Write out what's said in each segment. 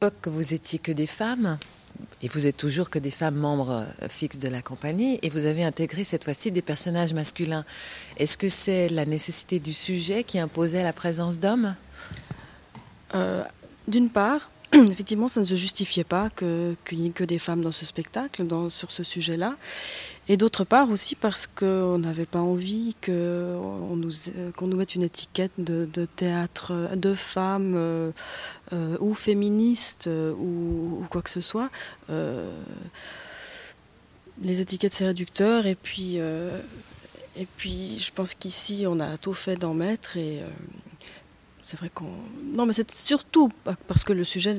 l'époque que vous étiez que des femmes, et vous êtes toujours que des femmes membres fixes de la compagnie, et vous avez intégré cette fois-ci des personnages masculins. Est-ce que c'est la nécessité du sujet qui imposait la présence d'hommes ? D'une part, effectivement, ça ne se justifiait pas qu'il n'y ait que des femmes dans ce spectacle, sur ce sujet-là. Et d'autre part aussi parce qu'on n'avait pas envie qu'on nous mette une étiquette de théâtre de femmes ou féministe ou quoi que ce soit. Les étiquettes, c'est réducteur. Et puis, je pense qu'ici, on a tout fait d'en mettre. Et c'est vrai qu'on... Non, mais c'est surtout parce que le sujet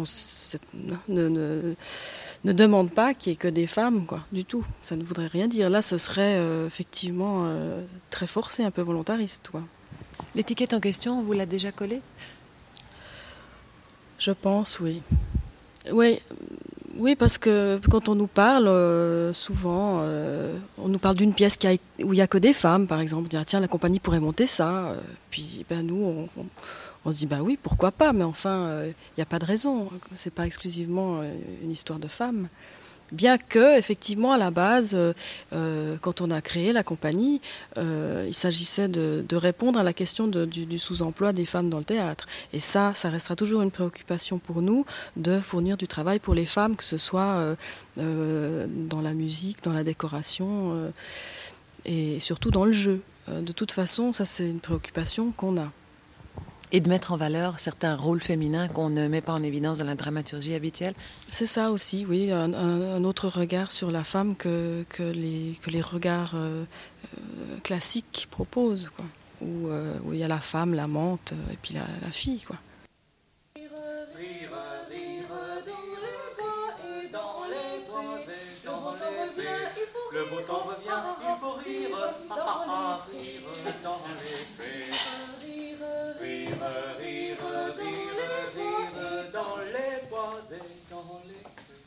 ne demande pas qu'il n'y ait que des femmes, quoi, du tout. Ça ne voudrait rien dire. Là, ce serait effectivement très forcé, un peu volontariste, quoi. L'étiquette en question, on vous l'a déjà collée ? Je pense, oui. Oui, parce que quand on nous parle, souvent, on nous parle d'une pièce où il n'y a que des femmes, par exemple. On dit, tiens, la compagnie pourrait monter ça. Puis nous, on se dit, oui, pourquoi pas, mais enfin, il n'y a pas de raison. C'est pas exclusivement une histoire de femmes. Bien que, effectivement, à la base, quand on a créé la compagnie, il s'agissait de répondre à la question du sous-emploi des femmes dans le théâtre. Et ça restera toujours une préoccupation pour nous, de fournir du travail pour les femmes, que ce soit dans la musique, dans la décoration, et surtout dans le jeu. De toute façon, ça, c'est une préoccupation qu'on a. Et de mettre en valeur certains rôles féminins qu'on ne met pas en évidence dans la dramaturgie habituelle ? C'est ça aussi, oui, un autre regard sur la femme que les regards classiques proposent, quoi. Où il y a la femme, l'amante, et puis la fille, quoi. Le beau temps revient, il faut rire, rire dans les prés. Rire dans les bois et dans les prés.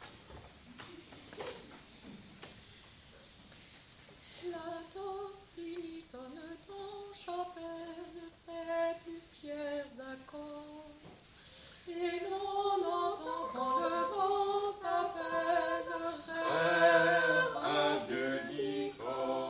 La taupe unissonne dans chapèze ses plus fiers accords. Et l'on entend quand le vent s'apaise vers un vieux dicot.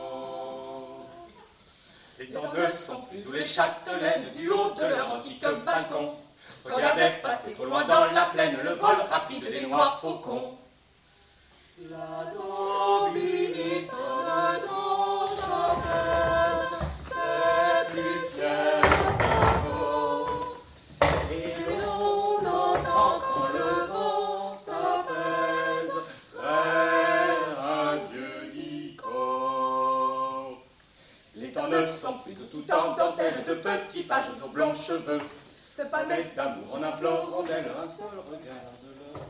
Les tendeuses sont plus sous les châtelaines du haut de leur antique balcon. Regardaient passer au loin dans la plaine le vol rapide des noirs faucons. La daube unissonne dans chapèze ses plus fiers accords. Et l'on entend quand le vent s'apaise vers un vieux dicot. Les tendeuses sont plus tout en dentelle de petits pages aux blonds cheveux. Se pâmer d'amour en implorant d'elle un seul regard de leur.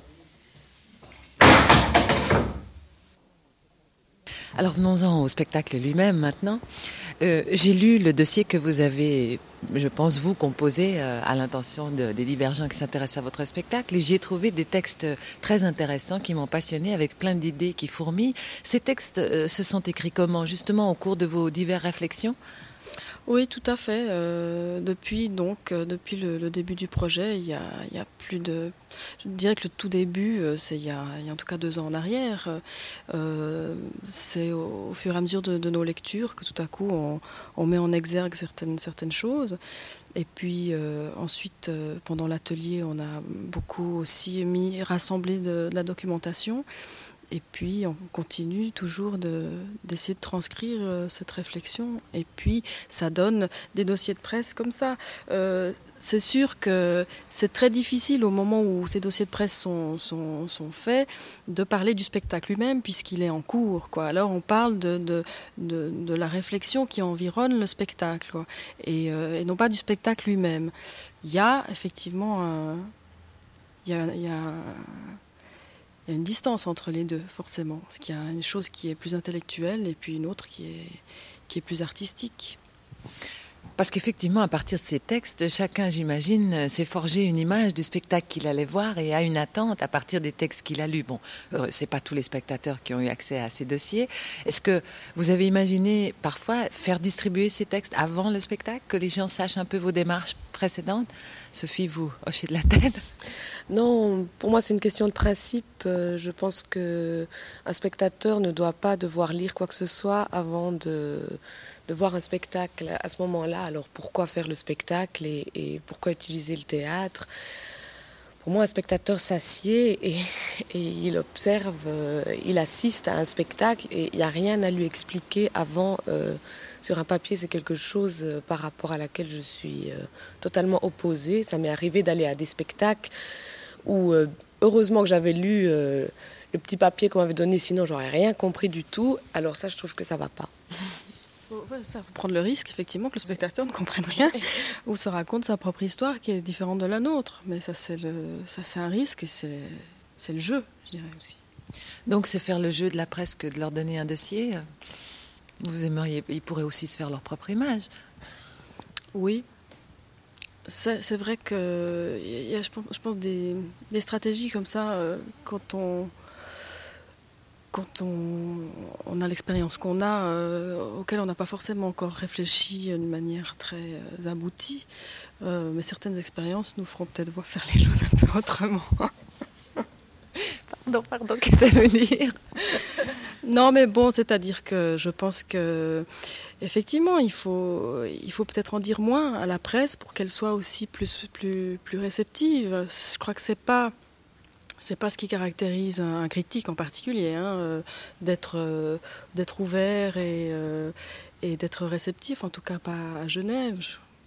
Alors venons-en au spectacle lui-même maintenant. J'ai lu le dossier que vous avez, je pense, vous, composé à l'intention des divergents qui s'intéressent à votre spectacle. Et j'y ai trouvé des textes très intéressants qui m'ont passionné, avec plein d'idées qui fourmillent. Ces textes se sont écrits comment, justement, au cours de vos diverses réflexions ? Oui, tout à fait. Depuis le début du projet, il y a plus de... Je dirais que le tout début, c'est il y a en tout cas 2 ans en arrière. C'est au fur et à mesure de nos lectures que tout à coup on met en exergue certaines choses. Et puis ensuite, pendant l'atelier, on a beaucoup aussi rassemblé de la documentation. Et puis, on continue toujours d'essayer de transcrire cette réflexion. Et puis, ça donne des dossiers de presse comme ça. C'est sûr que c'est très difficile au moment où ces dossiers de presse sont faits de parler du spectacle lui-même puisqu'il est en cours, quoi. Alors, on parle de la réflexion qui environne le spectacle, quoi, et non pas du spectacle lui-même. Il y a effectivement il y a une distance entre les deux, forcément. Parce qu'il y a une chose qui est plus intellectuelle et puis une autre qui est plus artistique. Parce qu'effectivement, à partir de ces textes, chacun, j'imagine, s'est forgé une image du spectacle qu'il allait voir et a une attente à partir des textes qu'il a lus. Bon, c'est pas tous les spectateurs qui ont eu accès à ces dossiers. Est-ce que vous avez imaginé parfois faire distribuer ces textes avant le spectacle, que les gens sachent un peu vos démarches précédentes? Sophie, vous hochez de la tête. Non, pour moi c'est une question de principe. Je pense qu'un spectateur ne doit pas devoir lire quoi que ce soit avant de voir un spectacle à ce moment-là. Alors pourquoi faire le spectacle et pourquoi utiliser le théâtre? Pour moi, un spectateur s'assied et il observe, il assiste à un spectacle et il n'y a rien à lui expliquer avant. Sur un papier, c'est quelque chose par rapport à laquelle je suis totalement opposée. Ça m'est arrivé d'aller à des spectacles où, heureusement que j'avais lu le petit papier qu'on m'avait donné, sinon j'aurais rien compris du tout. Alors ça, je trouve que ça va pas. Faut prendre le risque, effectivement, que le spectateur ne comprenne rien ou se raconte sa propre histoire qui est différente de la nôtre. Mais ça, c'est un risque et c'est le jeu, je dirais aussi. Donc, c'est faire le jeu de la presse que de leur donner un dossier. Vous aimeriez, ils pourraient aussi se faire leur propre image. Oui. C'est vrai qu'il y a, je pense, des stratégies comme ça quand on a l'expérience qu'on a, auquel on n'a pas forcément encore réfléchi d'une manière très aboutie. Mais certaines expériences nous feront peut-être voir faire les choses un peu autrement. Pardon, qu'est-ce que ça veut dire? Non, mais bon, c'est-à-dire que je pense que effectivement, il faut peut-être en dire moins à la presse pour qu'elle soit aussi plus réceptive. Je crois que c'est pas ce qui caractérise un critique en particulier, hein, d'être ouvert et d'être réceptif, en tout cas pas à Genève.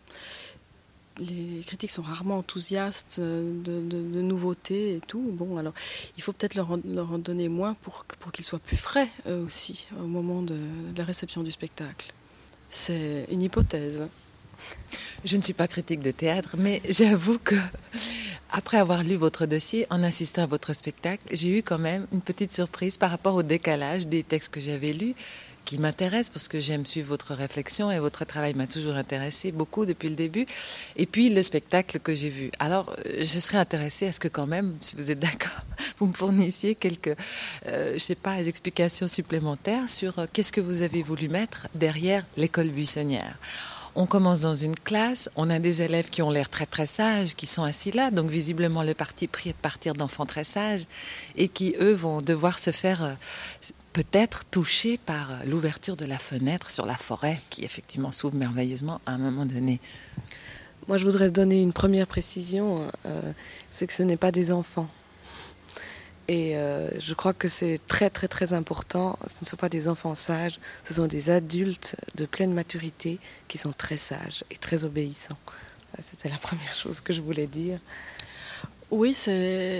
Les critiques sont rarement enthousiastes de nouveautés et tout. Bon, alors il faut peut-être leur en donner moins pour qu'ils soient plus frais eux aussi au moment de la réception du spectacle. C'est une hypothèse. Je ne suis pas critique de théâtre, mais j'avoue que après avoir lu votre dossier, en assistant à votre spectacle, j'ai eu quand même une petite surprise par rapport au décalage des textes que j'avais lus, qui m'intéresse parce que j'aime suivre votre réflexion et votre travail m'a toujours intéressé beaucoup depuis le début. Et puis le spectacle que j'ai vu. Alors, je serais intéressée à ce que quand même, si vous êtes d'accord, vous me fournissiez quelques, explications supplémentaires sur qu'est-ce que vous avez voulu mettre derrière l'école buissonnière. On commence dans une classe, on a des élèves qui ont l'air très très sages, qui sont assis là, donc visiblement le parti pris est de partir d'enfants très sages et qui, eux, vont devoir se faire peut-être toucher par l'ouverture de la fenêtre sur la forêt qui effectivement s'ouvre merveilleusement à un moment donné. Moi, je voudrais donner une première précision, c'est que ce n'est pas des enfants. Et je crois que c'est très très très important. Ce ne sont pas des enfants sages, ce sont des adultes de pleine maturité qui sont très sages et très obéissants. C'était la première chose que je voulais dire. Oui, ça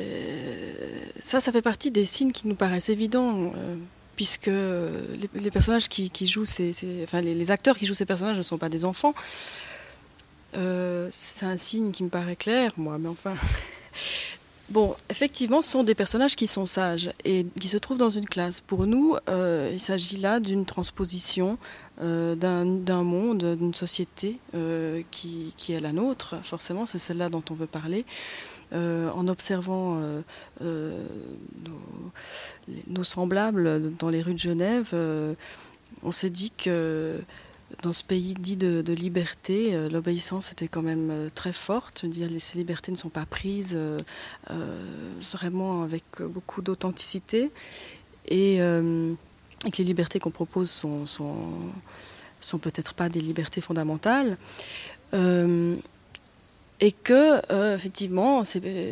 fait partie des signes qui nous paraissent évidents, puisque les personnages qui jouent les acteurs qui jouent ces personnages ne sont pas des enfants. C'est un signe qui me paraît clair, moi, mais enfin... Bon, effectivement, ce sont des personnages qui sont sages et qui se trouvent dans une classe. Pour nous, il s'agit là d'une transposition d'un monde, d'une société qui est la nôtre. Forcément, c'est celle-là dont on veut parler. En observant nos semblables dans les rues de Genève, on s'est dit que dans ce pays dit de liberté, l'obéissance était quand même très forte. Je veux dire, ces libertés ne sont pas prises vraiment avec beaucoup d'authenticité. Et que les libertés qu'on propose sont peut-être pas des libertés fondamentales. Et que, effectivement,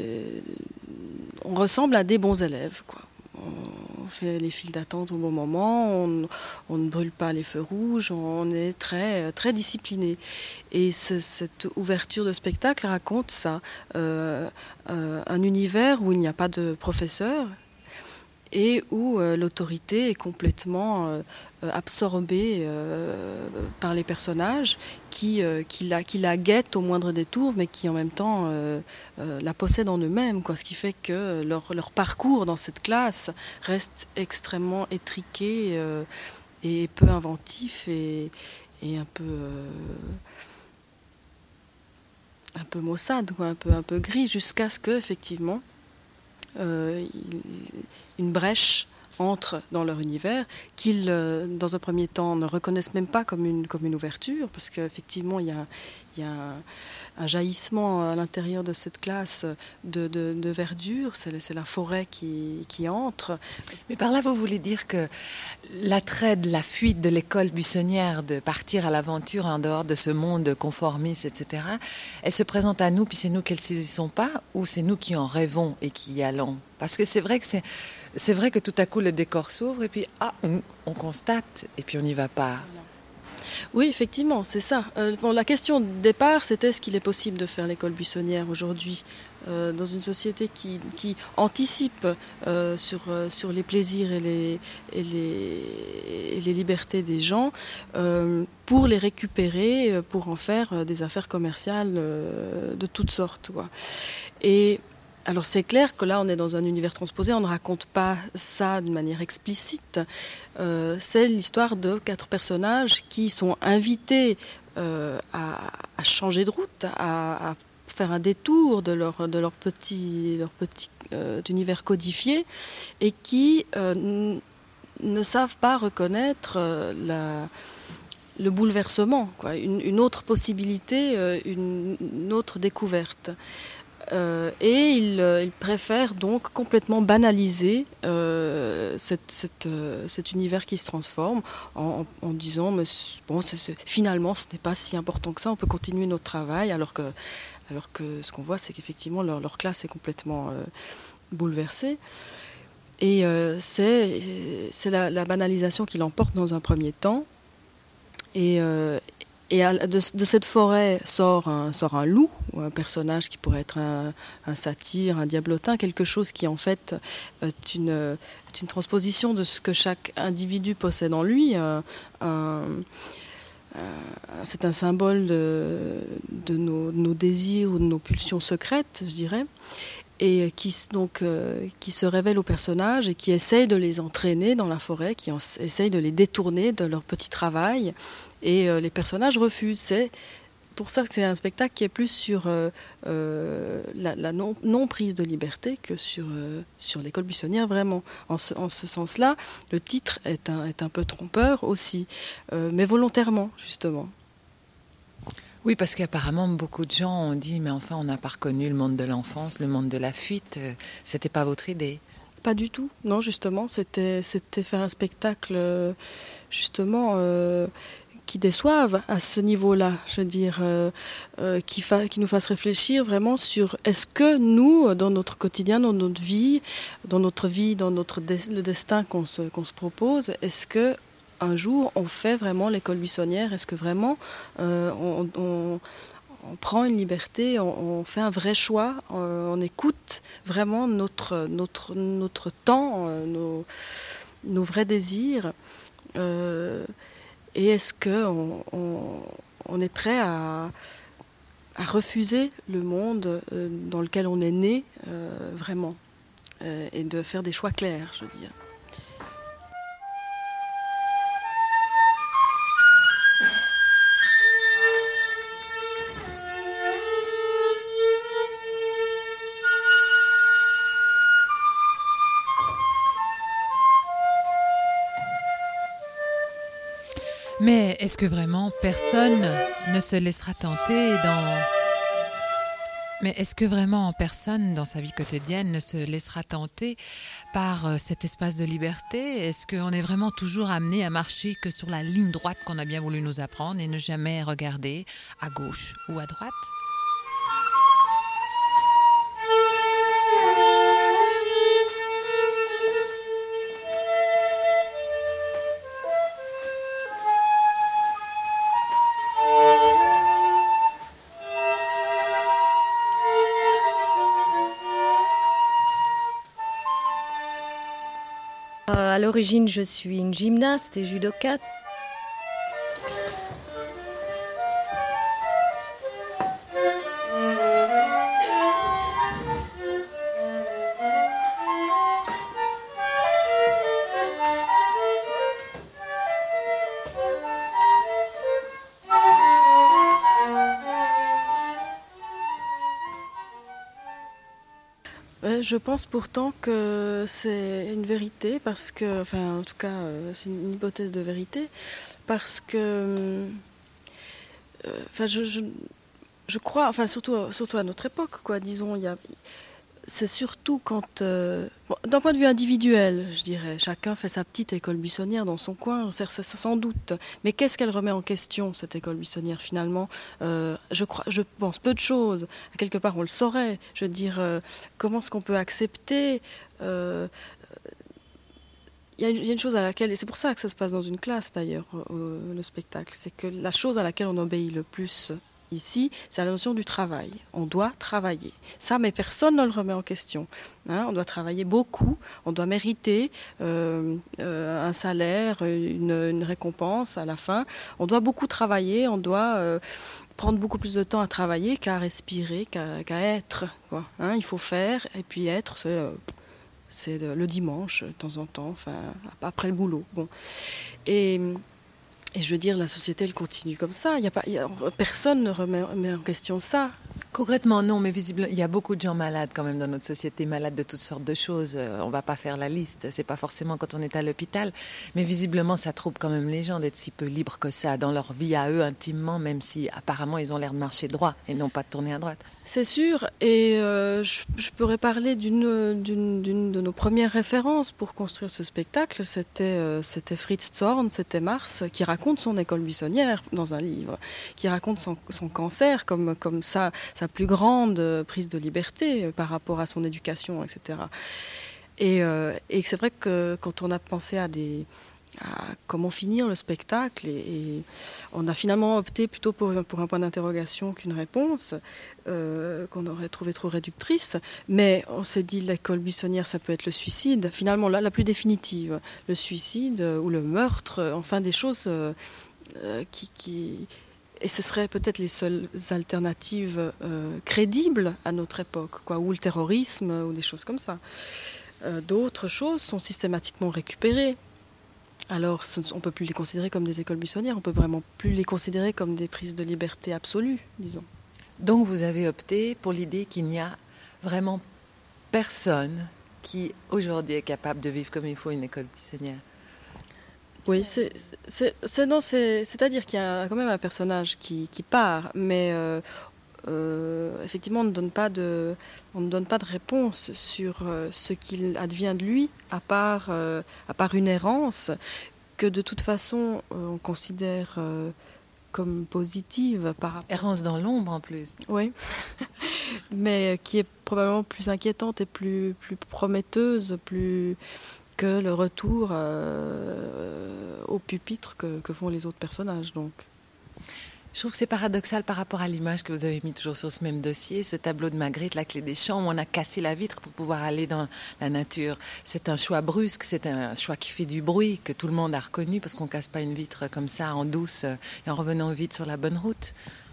on ressemble à des bons élèves, quoi. On fait les files d'attente au bon moment, on ne brûle pas les feux rouges, on est très, très discipliné. Et cette ouverture de spectacle raconte ça, un univers où il n'y a pas de professeur et où l'autorité est complètement absorbée par les personnages qui la guettent au moindre détour, mais qui en même temps la possèdent en eux-mêmes, quoi. Ce qui fait que leur parcours dans cette classe reste extrêmement étriqué et peu inventif et un peu un peu maussade, quoi, un peu gris, jusqu'à ce que effectivement une brèche entre dans leur univers, qu'ils, dans un premier temps, ne reconnaissent même pas comme une ouverture, parce qu'effectivement, il y a un jaillissement à l'intérieur de cette classe de verdure, c'est la forêt qui entre. Mais par là, vous voulez dire que l'attrait de la fuite de l'école buissonnière, de partir à l'aventure en dehors de ce monde conformiste, etc., elle se présente à nous, puis c'est nous qui ne le saisissons pas, ou c'est nous qui en rêvons et qui y allons? Parce que c'est vrai que tout à coup le décor s'ouvre et puis on constate et puis on n'y va pas. Oui, effectivement, c'est ça. La question de départ, c'était est-ce qu'il est possible de faire l'école buissonnière aujourd'hui dans une société qui anticipe sur les plaisirs et les libertés des gens pour les récupérer, pour en faire des affaires commerciales de toutes sortes, quoi. Et alors c'est clair que là on est dans un univers transposé, on ne raconte pas ça de manière explicite. C'est l'histoire de 4 personnages qui sont invités à changer de route, à faire un détour de leur petit univers codifié et qui ne savent pas reconnaître le bouleversement, quoi, une autre possibilité, une autre découverte. Et il préfère donc complètement banaliser cet univers qui se transforme en disant mais bon, finalement ce n'est pas si important que ça, on peut continuer notre travail, alors que ce qu'on voit c'est qu'effectivement leur classe est complètement bouleversée. Et c'est la banalisation qui l'emporte dans un premier temps. Et de cette forêt sort un loup, ou un personnage qui pourrait être un satyre, un diablotin, quelque chose qui en fait est une transposition de ce que chaque individu possède en lui. C'est un symbole de nos désirs ou de nos pulsions secrètes, je dirais, et qui se révèle aux personnages et qui essaye de les entraîner dans la forêt, qui essaye de les détourner de leur petit travail. Et les personnages refusent. C'est pour ça que c'est un spectacle qui est plus sur la non-prise de liberté que sur l'école buissonnière, vraiment. En ce sens-là, le titre est un peu trompeur aussi, mais volontairement, justement. Oui, parce qu'apparemment, beaucoup de gens ont dit « mais enfin, on n'a pas reconnu le monde de l'enfance, le monde de la fuite. C'était pas votre idée ?» Pas du tout. Non, justement, c'était faire un spectacle, justement... qui déçoivent à ce niveau-là, je veux dire, qui nous fassent réfléchir vraiment sur est-ce que nous, dans notre quotidien, dans notre vie, dans le destin qu'on se propose, est-ce que un jour on fait vraiment l'école buissonnière? Est-ce que vraiment on prend une liberté, on fait un vrai choix, on écoute vraiment notre temps, nos vrais désirs? Et est-ce qu'on est prêt à refuser le monde dans lequel on est né, vraiment, et de faire des choix clairs, je veux dire. Mais est-ce que vraiment personne ne se laissera tenter Mais est-ce que vraiment personne dans sa vie quotidienne ne se laissera tenter par cet espace de liberté? Est-ce qu'on est vraiment toujours amené à marcher que sur la ligne droite qu'on a bien voulu nous apprendre et ne jamais regarder à gauche ou à droite? À l'origine, je suis une gymnaste et judokate. Je pense pourtant que c'est une vérité, parce que, enfin, en tout cas, c'est une hypothèse de vérité, parce que, enfin, je crois, enfin, surtout à notre époque, quoi. Disons, c'est surtout quand, d'un point de vue individuel, je dirais, chacun fait sa petite école buissonnière dans son coin, ça sans doute. Mais qu'est-ce qu'elle remet en question, cette école buissonnière, finalement? Je pense peu de choses. Quelque part, on le saurait. Je veux dire, comment est-ce qu'on peut accepter il y a une chose à laquelle, et c'est pour ça que ça se passe dans une classe d'ailleurs, le spectacle, c'est que la chose à laquelle on obéit le plus ici, c'est la notion du travail. On doit travailler. Ça, mais personne ne le remet en question. On doit travailler beaucoup, on doit mériter un salaire, une récompense à la fin. On doit beaucoup travailler, on doit prendre beaucoup plus de temps à travailler qu'à respirer, qu'à être, quoi. Il faut faire, et puis être, c'est le dimanche, de temps en temps, enfin, après le boulot. Bon. Et je veux dire, la société, elle continue comme ça. Personne ne remet en question ça. Concrètement, non, mais visiblement, il y a beaucoup de gens malades quand même dans notre société, malades de toutes sortes de choses. On va pas faire la liste. C'est pas forcément quand on est à l'hôpital, mais visiblement, ça trouble quand même les gens d'être si peu libres que ça dans leur vie à eux intimement, même si apparemment ils ont l'air de marcher droit et non pas de tourner à droite. C'est sûr, et je pourrais parler d'une de nos premières références pour construire ce spectacle. C'était Fritz Zorn, c'était Mars, qui raconte son école buissonnière dans un livre, qui raconte son cancer comme sa plus grande prise de liberté par rapport à son éducation, etc. Et c'est vrai que quand on a pensé à comment finir le spectacle, et on a finalement opté plutôt pour un point d'interrogation qu'une réponse qu'on aurait trouvé trop réductrice, mais on s'est dit l'école buissonnière, ça peut être le suicide, finalement la plus définitive, le suicide ou le meurtre, enfin des choses et ce seraient peut-être les seules alternatives crédibles à notre époque, quoi, ou le terrorisme ou des choses comme ça. D'autres choses sont systématiquement récupérées. Alors, on ne peut plus les considérer comme des écoles buissonnières, on ne peut vraiment plus les considérer comme des prises de liberté absolues, disons. Donc, vous avez opté pour l'idée qu'il n'y a vraiment personne qui, aujourd'hui, est capable de vivre comme il faut une école buissonnière. Oui, c'est-à-dire qu'il y a quand même un personnage qui part, mais effectivement, on ne donne pas de réponse sur ce qu'il advient de lui, à part une errance que de toute façon on considère comme positive. Errance dans l'ombre en plus. Oui, mais qui est probablement plus inquiétante et plus prometteuse, que le retour au pupitre que font les autres personnages, donc. Je trouve que c'est paradoxal par rapport à l'image que vous avez mis toujours sur ce même dossier, ce tableau de Magritte, la clé des champs, où on a cassé la vitre pour pouvoir aller dans la nature. C'est un choix brusque, c'est un choix qui fait du bruit, que tout le monde a reconnu, parce qu'on ne casse pas une vitre comme ça, en douce, et en revenant vite sur la bonne route.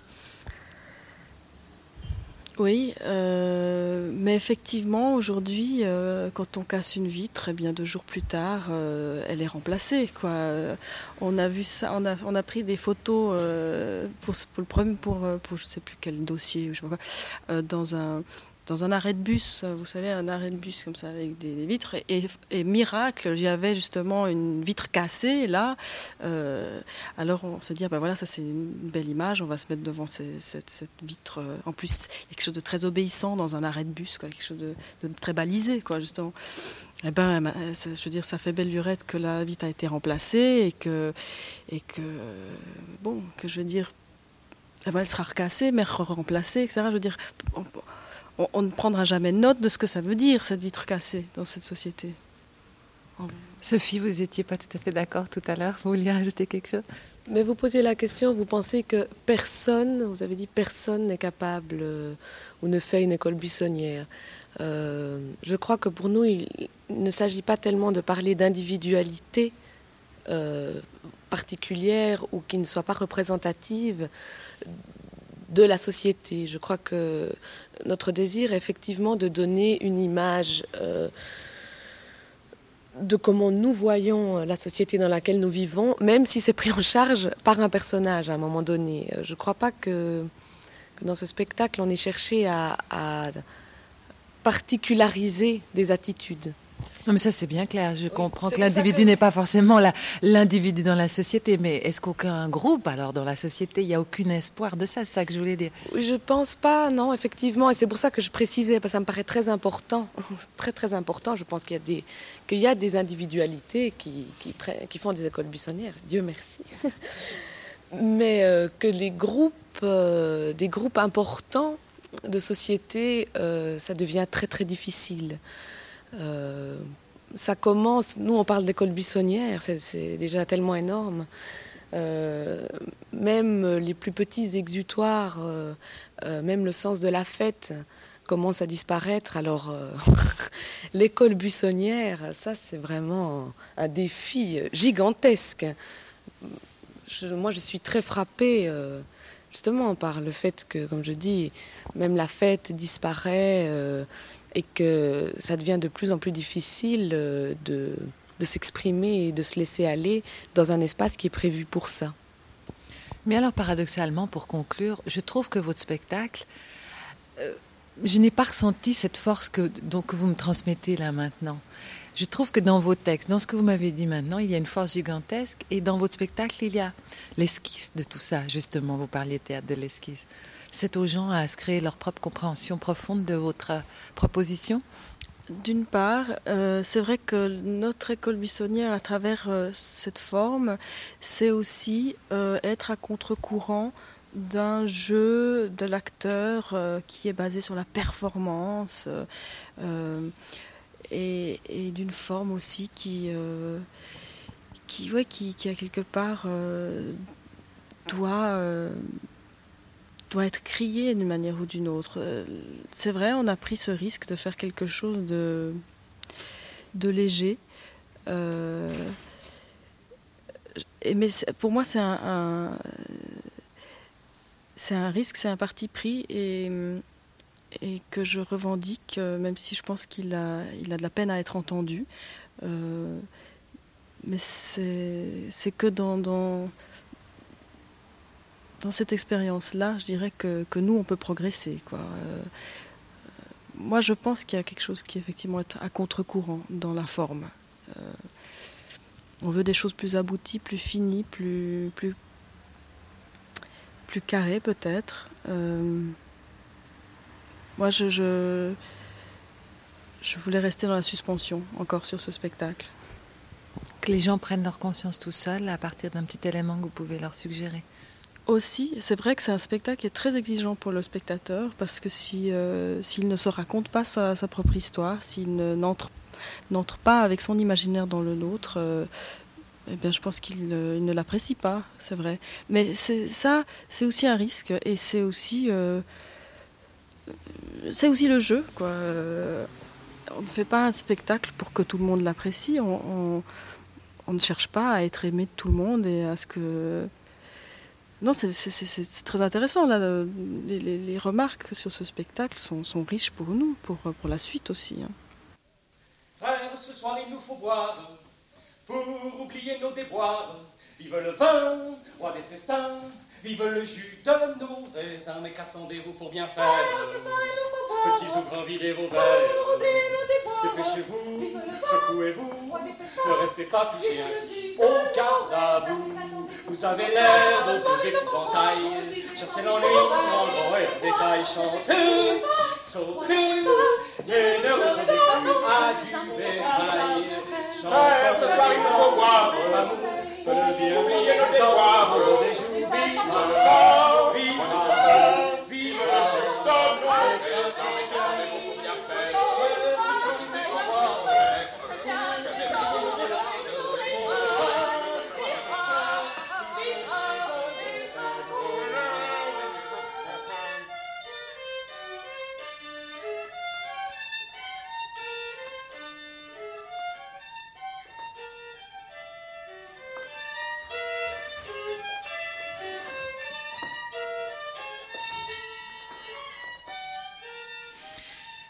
Oui, mais effectivement, aujourd'hui, quand on casse une vitre, eh bien 2 jours plus tard, elle est remplacée, quoi. On a vu ça, on a pris des photos pour le premier, pour je sais plus quel dossier, je sais pas quoi, dans un arrêt de bus, vous savez, un arrêt de bus comme ça avec des vitres, et miracle, j'y avais justement une vitre cassée là. Alors on s'est dit, ben voilà, ça c'est une belle image, on va se mettre devant cette vitre. En plus, il y a quelque chose de très obéissant dans un arrêt de bus, quoi, quelque chose de très balisé, quoi, justement. Eh ben, je veux dire, ça fait belle lurette que la vitre a été remplacée et que bon, que je veux dire, eh ben, elle sera recassée, mais remplacée, etc. Je veux dire. On ne prendra jamais note de ce que ça veut dire, cette vitre cassée, dans cette société. Sophie, vous n'étiez pas tout à fait d'accord tout à l'heure. Vous vouliez rajouter quelque chose ? Mais vous posiez la question, vous pensez que personne, vous avez dit personne n'est capable ou ne fait une école buissonnière. Je crois que pour nous, il ne s'agit pas tellement de parler d'individualité particulière ou qui ne soit pas représentative de la société. Je crois que notre désir est effectivement de donner une image de comment nous voyons la société dans laquelle nous vivons, même si c'est pris en charge par un personnage à un moment donné. Je ne crois pas que dans ce spectacle, on ait cherché à particulariser des attitudes. Non, mais ça, c'est bien clair. Je comprends que l'individu n'est pas forcément l'individu dans la société, mais est-ce qu'aucun groupe, alors, dans la société, il n'y a aucun espoir de ça? C'est ça que je voulais dire. Je pense pas, non, effectivement, et c'est pour ça que je précisais, parce que ça me paraît très important, très très important. Je pense qu'il y a des individualités qui font des écoles buissonnières, Dieu merci. Mais que les groupes, des groupes importants de société, ça devient très très difficile. Ça commence, nous on parle d'école buissonnière, c'est déjà tellement énorme. Même les plus petits exutoires, même le sens de la fête commence à disparaître. Alors l'école buissonnière, ça c'est vraiment un défi gigantesque. Moi je suis très frappée justement par le fait que, comme je dis, même la fête disparaît. Et que ça devient de plus en plus difficile de s'exprimer et de se laisser aller dans un espace qui est prévu pour ça. Mais alors, paradoxalement, pour conclure, je trouve que votre spectacle, je n'ai pas ressenti cette force que vous me transmettez là maintenant. Je trouve que dans vos textes, dans ce que vous m'avez dit maintenant, il y a une force gigantesque, et dans votre spectacle, il y a l'esquisse de tout ça, justement. Vous parliez théâtre de l'esquisse. C'est aux gens à se créer leur propre compréhension profonde de votre proposition? D'une part, c'est vrai que notre école buissonnière, à travers cette forme, c'est aussi être à contre-courant d'un jeu de l'acteur qui est basé sur la performance et d'une forme aussi qui a quelque part doit être crié d'une manière ou d'une autre. C'est vrai, on a pris ce risque de faire quelque chose de léger. Mais pour moi, c'est un risque, c'est un parti pris et que je revendique, même si je pense qu'il a de la peine à être entendu. Mais c'est que dans cette expérience-là, je dirais que nous, on peut progresser, quoi. Moi, je pense qu'il y a quelque chose qui, effectivement, est à contre-courant dans la forme. On veut des choses plus abouties, plus finies, plus carrées, peut-être. Moi, je voulais rester dans la suspension, encore sur ce spectacle. Que les gens prennent leur conscience tout seuls à partir d'un petit élément que vous pouvez leur suggérer. Aussi, c'est vrai que c'est un spectacle qui est très exigeant pour le spectateur, parce que s'il ne se raconte pas sa propre histoire, s'il n'entre pas avec son imaginaire dans le nôtre, eh bien, je pense qu'il ne l'apprécie pas, c'est vrai. Mais c'est aussi un risque, et c'est aussi le jeu, quoi. On ne fait pas un spectacle pour que tout le monde l'apprécie. On ne cherche pas à être aimé de tout le monde et à ce que... Non, c'est très intéressant, là. Les remarques sur ce spectacle sont riches pour nous, pour la suite aussi. Hein. Frères, ce soir il nous faut boire, pour oublier nos déboires. Vive le vin, roi des festins, vive le jus de nos raisins. Mais qu'attendez-vous pour bien faire? Ce soir il nous faut boire, Petits ou grands, videz vos pour verres. oublier nos déboires. Dépêchez-vous, secouez-vous, ne restez pas figés ainsi. Au garde à vous, vous avez l'air de vos épouvantails. Cherchez l'ennui dans le grand et le détail. Chantez, sautez, et ne revenez plus à du bétail. Frère, ce soir il nous faut boire, Se lever, oublier nos déboires. des jours, vive Encore, vive vive donne-nous des grâces avec l'amour pour bien faire.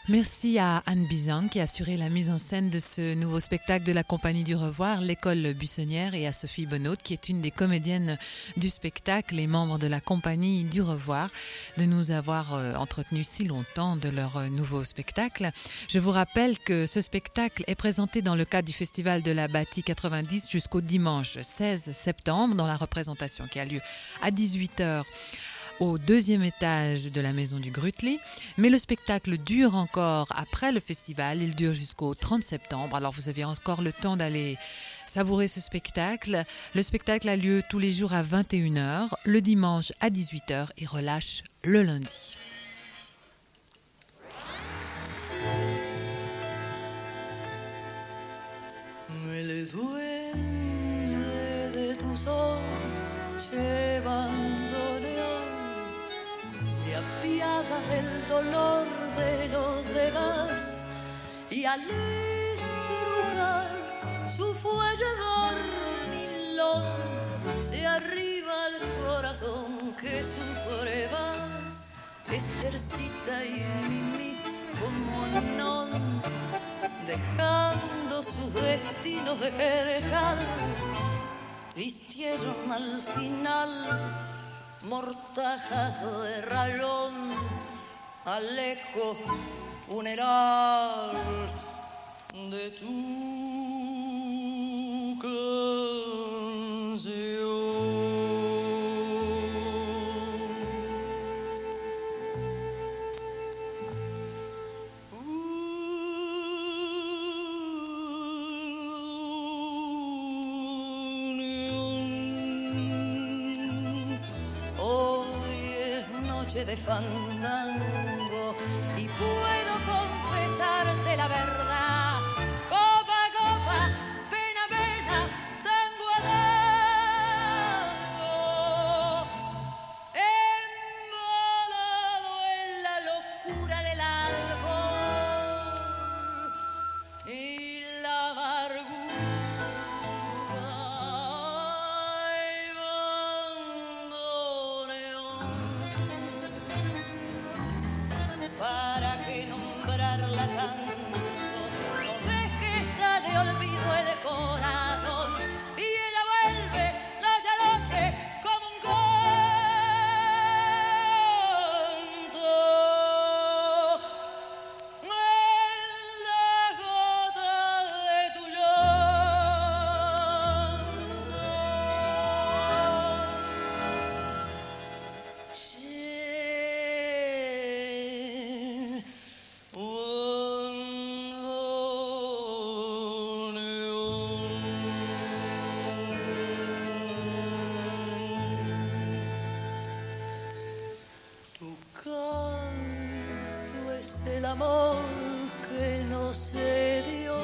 Merci à Anne Bizan qui a assuré la mise en scène de ce nouveau spectacle de la Compagnie du Revoir, l'École Buissonnière, et à Sophie Bonnaud qui est une des comédiennes du spectacle et membre de la Compagnie du Revoir, de nous avoir entretenu si longtemps de leur nouveau spectacle. Je vous rappelle que ce spectacle est présenté dans le cadre du Festival de la Bâtie 90 jusqu'au dimanche 16 septembre dans la représentation qui a lieu à 18h au 2e étage de la maison du Grütli. Mais le spectacle dure encore après le festival, il dure jusqu'au 30 septembre. Alors vous avez encore le temps d'aller savourer ce spectacle. Le spectacle a lieu tous les jours à 21h, le dimanche à 18h et relâche le lundi. Me le duele de tus ojos bandoneón, se apiada del dolor de los demás y al estrujar su fuelle dormilón se arriba al corazón que sufre más. Estercita y Mimi como non, dejando sus destinos de percal, vistieron al final mortajas de rayón al eco funeral de tu canción. De fandango y puedo confesarte la verdad, copa a copa, pena a pena, tango a tango, embalado en la locura del alcohol y la amargura. ¿Para qué nombrarla tanto? No ves que está de olvido el corazón y ella vuelve noche a noche como un canto en la gota de tu amor que no se dio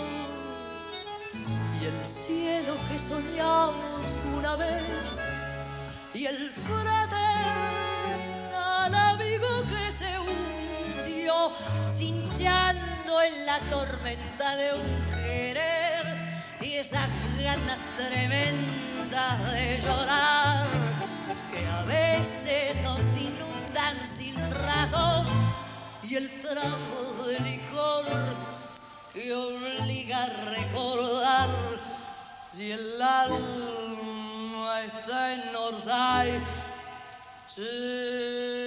y el cielo que soñamos una vez y el fraternal amigo que se hundió cinchando en la tormenta de un querer y esas ganas tremendas de llorar que a veces nos inundan sin razón y el trago de licor que obliga a recordar si el alma está en Orsay. Sí.